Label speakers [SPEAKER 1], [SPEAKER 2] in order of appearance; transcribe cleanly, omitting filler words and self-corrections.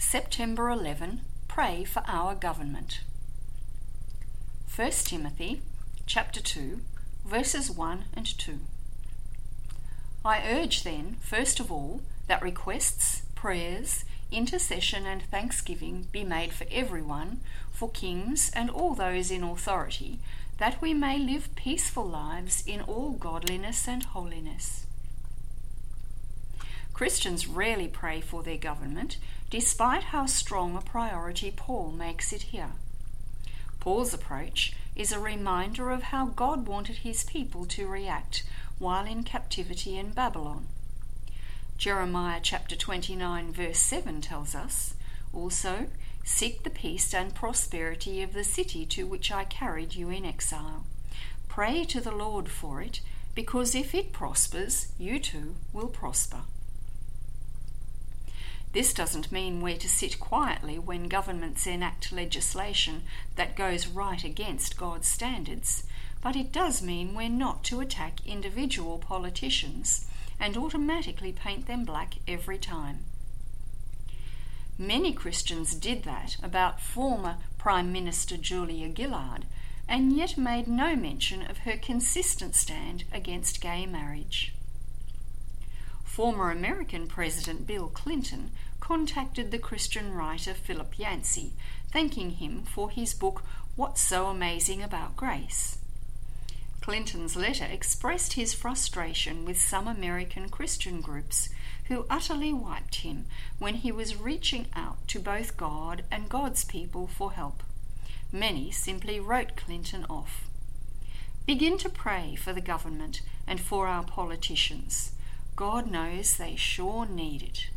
[SPEAKER 1] September 11, pray for our government. 1 Timothy chapter 2, verses 1 and 2. I urge then, first of all, that requests, prayers, intercession and thanksgiving be made for everyone, for kings and all those in authority, that we may live peaceful lives in all godliness and holiness. Christians rarely pray for their government, despite how strong a priority Paul makes it here. Paul's approach is a reminder of how God wanted his people to react while in captivity in Babylon. Jeremiah chapter 29 verse 7 tells us, also, seek the peace and prosperity of the city to which I carried you in exile. Pray to the Lord for it, because if it prospers, you too will prosper. This doesn't mean we're to sit quietly when governments enact legislation that goes right against God's standards, but it does mean we're not to attack individual politicians and automatically paint them black every time. Many Christians did that about former Prime Minister Julia Gillard, and yet made no mention of her consistent stand against gay marriage. Former American President Bill Clinton contacted the Christian writer Philip Yancey, thanking him for his book What's So Amazing About Grace. Clinton's letter expressed his frustration with some American Christian groups who utterly wiped him when he was reaching out to both God and God's people for help. Many simply wrote Clinton off. Begin to pray for the government and for our politicians. God knows they sure need it.